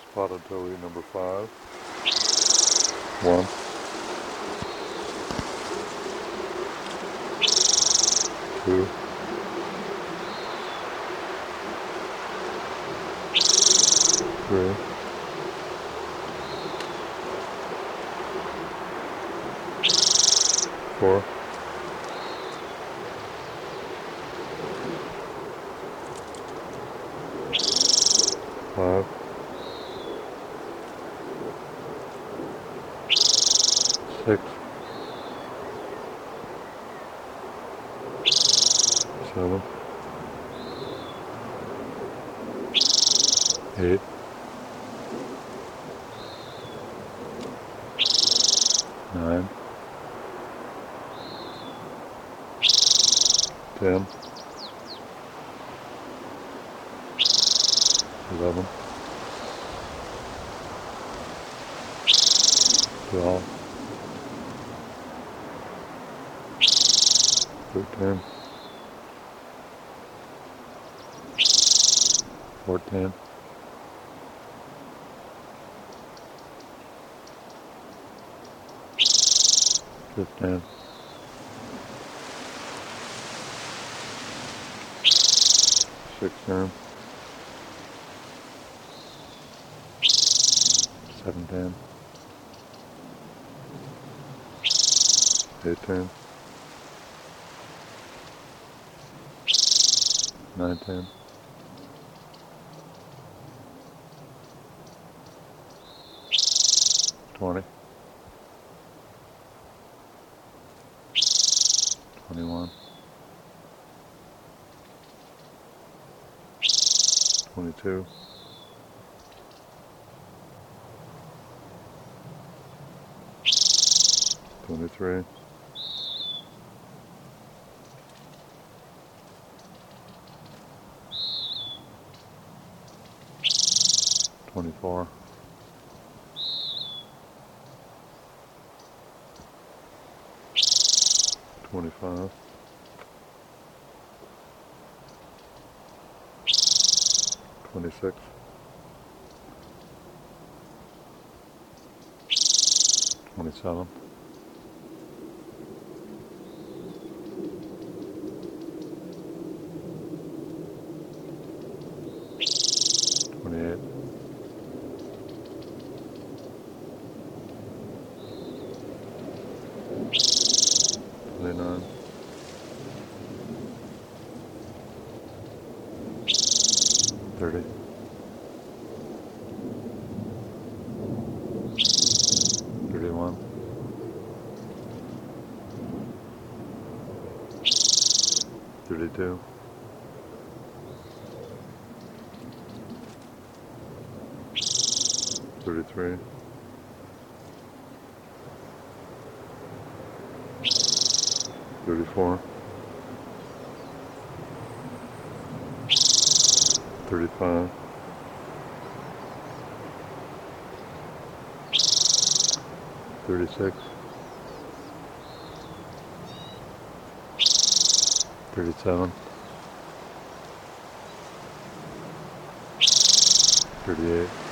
Spotted towhee number 5. 1, 2, 3, 4, 5, 6, 7, 8, 9, 10, 11, 12, 13, 14, 15, 16, 17, 18, 19, 20, 21, 22, 23, 24, 25, 26, 27, 28, 29, 30, 31, 32, 33, 34, 35, 36, 37, 38,